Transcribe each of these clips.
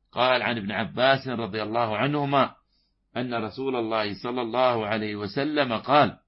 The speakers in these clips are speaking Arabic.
قال عن ابن عباس رضي الله عنهما أن رسول الله صلى الله عليه وسلم قال: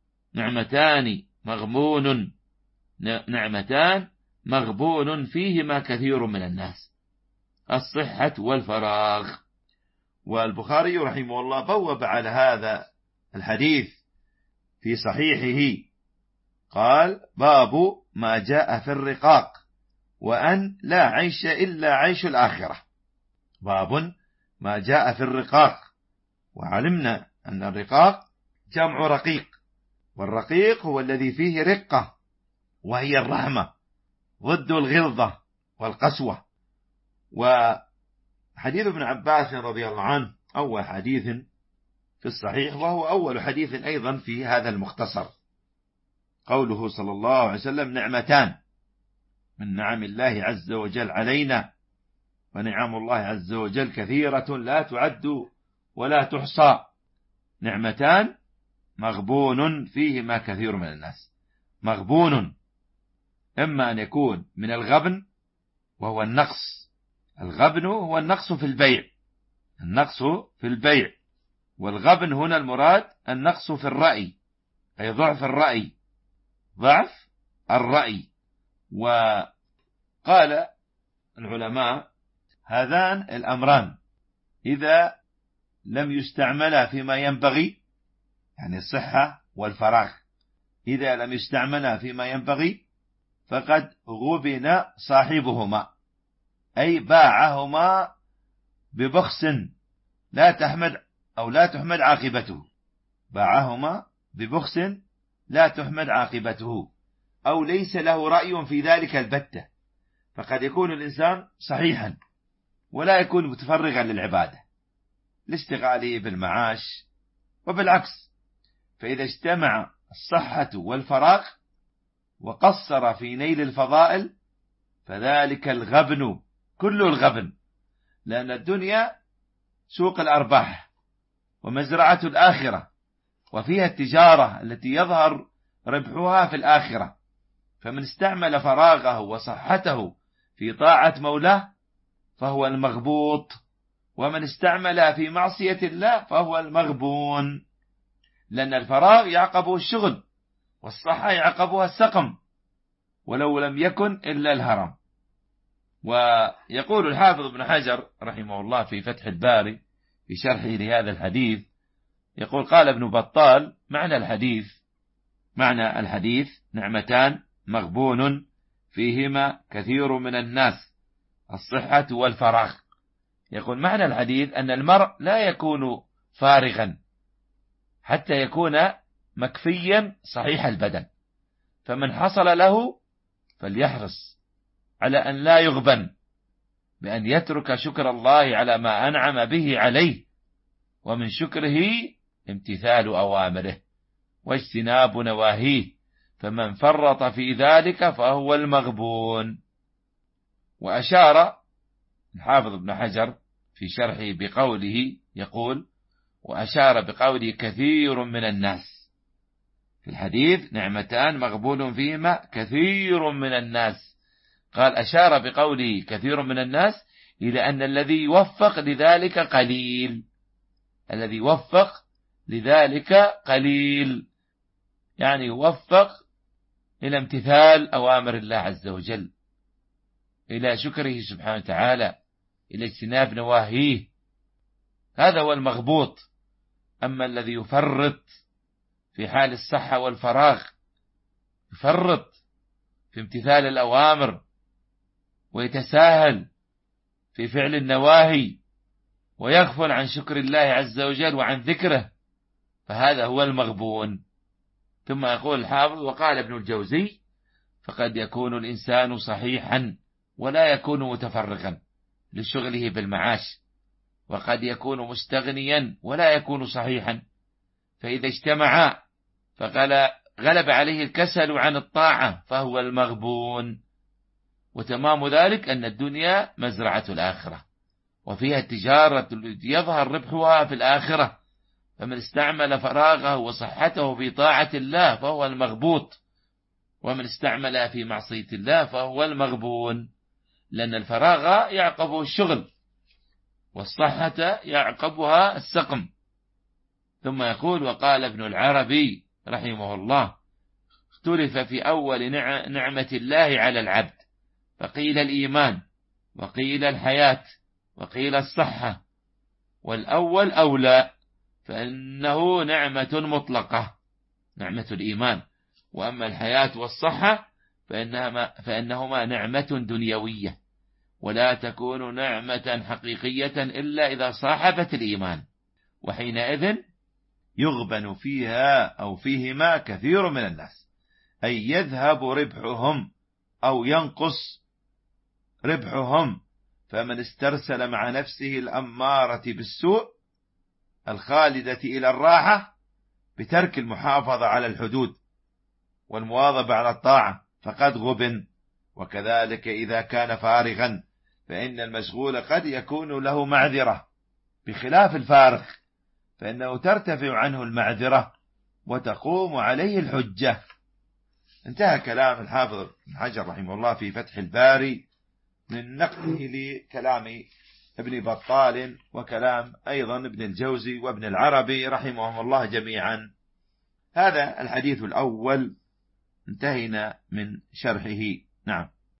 نعمتان مغبون فيهما كثير من الناس، الصحة والفراغ. والبخاري رحمه الله بوب على هذا الحديث في صحيحه، قال: باب ما جاء في الرقاق وأن لا عيش إلا عيش الآخرة. باب ما جاء في الرقاق. وعلمنا أن الرقاق جمع رقيق، والرقيق هو الذي فيه رقة، وهي الرحمة، ضد الغلظة والقسوة. وحديث ابن عباس رضي الله عنه أول حديث في الصحيح، وهو أول حديث أيضا في هذا المختصر. قوله صلى الله عليه وسلم: نعمتان من نعم الله عز وجل علينا، ونعم الله عز وجل كثيرة لا تعد ولا تحصى. نعمتان مغبون فيهما كثير من الناس. مغبون إما أن يكون من الغبن وهو النقص. الغبن هو النقص في البيع، النقص في البيع. والغبن هنا المراد النقص في الرأي، أي ضعف الرأي، ضعف الرأي. وقال العلماء: هذان الأمران إذا لم يستعملا فيما ينبغي، يعني الصحة والفراغ، إذا لم يستعملا فيما ينبغي فقد غبن صاحبهما، أي باعهما ببخس لا تحمد عاقبته. باعهما ببخس لا تحمد عاقبته، أو ليس له رأي في ذلك البتة. فقد يكون الإنسان صحيحا ولا يكون متفرغا للعبادة لاستغاله بالمعاش، وبالعكس. فإذا اجتمع الصحة والفراغ وقصر في نيل الفضائل فذلك الغبن، كل الغبن. لأن الدنيا سوق الأرباح ومزرعة الآخرة، وفيها التجارة التي يظهر ربحها في الآخرة. فمن استعمل فراغه وصحته في طاعة مولاه فهو المغبوط، ومن استعمل في معصية الله فهو المغبون. لأن الفراغ يعقبه الشغل، والصحة يعقبها السقم، ولو لم يكن إلا الهرم. ويقول الحافظ ابن حجر رحمه الله في فتح الباري في شرحه لهذا الحديث، يقول: قال ابن بطال: معنى الحديث نعمتان مغبون فيهما كثير من الناس، الصحة والفراغ. يقول معنى الحديث أن المرء لا يكون فارغا حتى يكون مكفيا صحيح البدن. فمن حصل له فليحرص على أن لا يغبن، بأن يترك شكر الله على ما أنعم به عليه، ومن شكره امتثال أوامره واجتناب نواهيه، فمن فرط في ذلك فهو المغبون. وأشار الحافظ ابن حجر في شرحه بقوله، يقول: وأشار بقوله كثير من الناس. في الحديث نعمتان مغبون فيهما كثير من الناس، قال أشار بقوله كثير من الناس إلى أن الذي يوفق لذلك قليل، الذي يوفق لذلك قليل، يعني يوفق إلى امتثال أوامر الله عز وجل، إلى شكره سبحانه وتعالى، إلى اجتناب نواهيه، هذا هو المغبوط. أما الذي يفرط في حال الصحة والفراغ، يفرط في امتثال الأوامر ويتساهل في فعل النواهي ويغفل عن شكر الله عز وجل وعن ذكره، فهذا هو المغبون. ثم يقول الحافظ: وقال ابن الجوزي: فقد يكون الإنسان صحيحا ولا يكون متفرغا لشغله بالمعاش، وقد يكون مستغنيا ولا يكون صحيحا، فإذا اجتمعا فغلب عليه الكسل عن الطاعة فهو المغبون. وتمام ذلك أن الدنيا مزرعة الآخرة، وفيها التجارة التي يظهر ربحها في الآخرة، فمن استعمل فراغه وصحته في طاعة الله فهو المغبوط، ومن استعملها في معصية الله فهو المغبون. لأن الفراغ يعقبه الشغل، والصحة يعقبها السقم. ثم يقول: وقال ابن العربي رحمه الله: اختلف في أول نعمة الله على العبد، فقيل الإيمان، وقيل الحياة، وقيل الصحة، والأول أولى، فإنه نعمة مطلقة، نعمة الإيمان، وأما الحياة والصحة فإنهما نعمة دنيوية، ولا تكون نعمة حقيقية إلا إذا صاحبت الإيمان، وحينئذ يغبن فيها أو فيهما كثير من الناس، أي يذهب ربحهم أو ينقص ربحهم. فمن استرسل مع نفسه الأمارة بالسوء الخالدة إلى الراحة بترك المحافظة على الحدود والمواظبة على الطاعة فقد غبن. وكذلك إذا كان فارغا فإن المشغول قد يكون له معذرة، بخلاف الفارغ فإنه ترتفع عنه المعذرة وتقوم عليه الحجة. انتهى كلام الحافظ ابن حجر رحمه الله في فتح الباري من نقله لكلام ابن بطال وكلام أيضا ابن الجوزي وابن العربي رحمهم الله جميعا. هذا الحديث الأول انتهينا من شرحه. نعم.